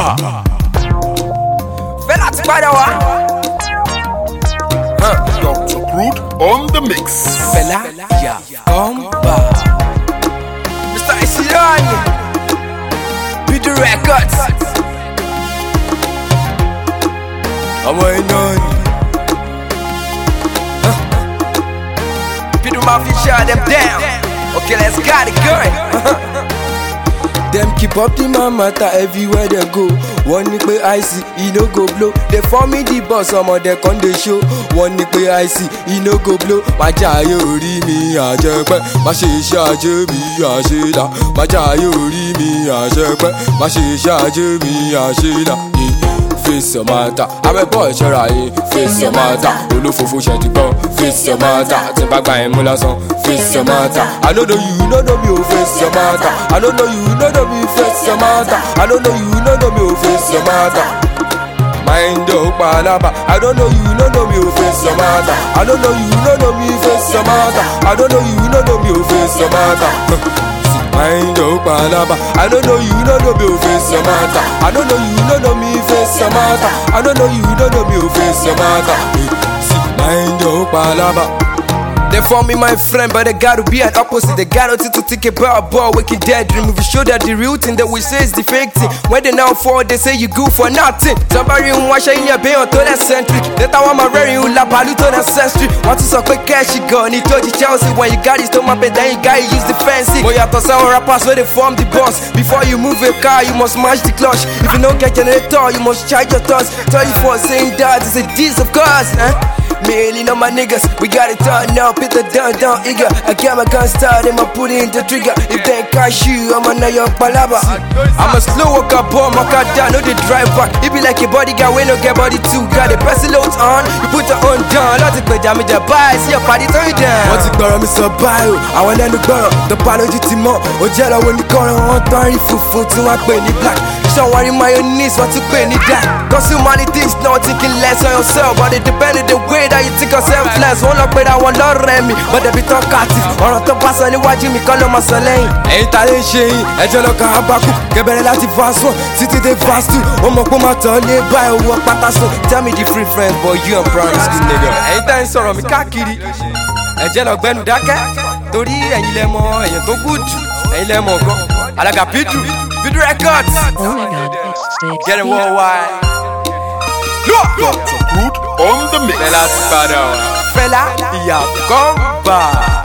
Fella ti padà wá. Dr. Crude on the mix. Fella, yeah, come back. Mr. Isiani, Biddy Records. Ọmọ iná ni. Biddy Mafia shut them down. Okay, let's get it going. Them keep up the man matter everywhere they go. One nick pay icy, he no go blow. They form me the boss, some of them con they show. One nick pay icy, he no go blow. My jayo ri mi ajepe, my shisha mi ashida. My jayo ri mi ajepe, my shisha mi ashida. Face your matter, I'm a boy charaye. Face your matter, olufofo sheti go. Face your matter, timbagba emula son. Face your matter, I don't know you, no know me, oh face your matter. I don't know you, no know me, face your matter. I don't know you, no know me, oh face your matter. Mind your palaba, I don't know you, no know me, oh face your matter. I don't know you, no know me, face your matter. I don't know you, no know me, oh face your matter. Mind your palaba, I don't know you, no know me, oh face your matter. I don't know you, no know me, face your matter. I don't know you, no know me, oh face your matter. Mind your palaba. They form me my friend, but they gotta be an opposite. They got to think about a ball, waking dead dream. If you show that the real thing that we say is the fake thing. When they now fall, they say you good for nothing. Somebody who watch in your bay on to that century. That I want my very you la balu to that ancestry. Want to suck quick cash, you gone. He told you Chelsea when you got his stomach, but then you gotta use the fancy. Boy, you have to sound rappers where they form the boss. Before you move a car, you must smash the clutch. If you don't get generator, you must charge your thoughts. 34 saying that is a diss, of course. Mainly on my niggas, we got it done now. Put the down, eager. I got my gun started, I'ma put it in the trigger. If they catch you, I'ma know your palaba. I'm a slow walker, bomb, I got down, no they drive back. It be like a bodyguard, we no get body too. Got the press loads on, you put the on down. Lots of damage, the buy, see your party turn you down. What's it borrow, Mr. Bio? I want them to borrow. The apology to more. Ojala when you call on 30 foot to my penny black. Someone in mayonnaise, what to penny that. Cause humanity is not thinking less on yourself, but it depends on the way that you think yourself less. One up with that one, don't remi, but they be talkative. On top pass on the watch me, call on my salon. Ain't that a shame? I just look at Habaku, get better like the fast one. City they fast too. On my puma turn, they buy a walk patasso. Tell me the free friends, boy, you and brown skin nigga. Ain't that sorrow me, kakiri. I just look Ben Daka, Tori, and you lemon, and you don't good. And you lemon go. I like a Biddy Records. Oh my god, it's Get it worldwide. Dr. Crude on the mix. Fella, yeah, come back.